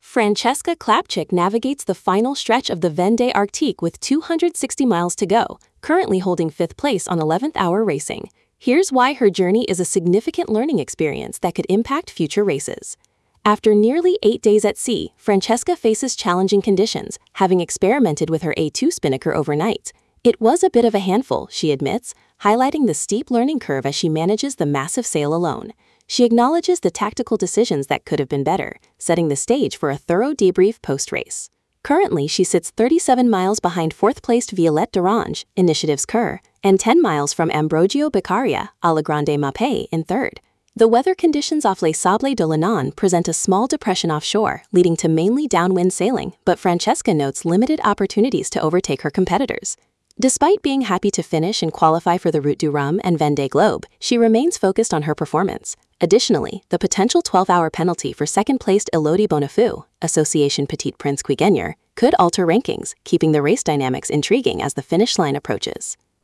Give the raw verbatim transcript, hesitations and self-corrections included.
Francesca Klapchik navigates the final stretch of the Vendée Arctique with two hundred sixty miles to go, currently holding fifth place on eleventh hour racing. Here's why her journey is a significant learning experience that could impact future races. After nearly eight days at sea, Francesca faces challenging conditions, having experimented with her A two Spinnaker overnight. It was a bit of a handful, she admits, highlighting the steep learning curve as she manages the massive sail alone. She acknowledges the tactical decisions that could have been better, setting the stage for a thorough debrief post-race. Currently, she sits thirty-seven miles behind fourth-placed Violette d'Orange, Initiative's Kerr, and ten miles from Ambrogio Beccaria, Alla Grande Mape, in third. The weather conditions off Les Sables d'Olonne present a small depression offshore, leading to mainly downwind sailing, but Francesca notes limited opportunities to overtake her competitors. Despite being happy to finish and qualify for the Route du Rhum and Vendée Globe, she remains focused on her performance. Additionally, the potential twelve hour penalty for second-placed Elodie Bonifou, Association Petit Prince Quigeneur, could alter rankings, keeping the race dynamics intriguing as the finish line approaches.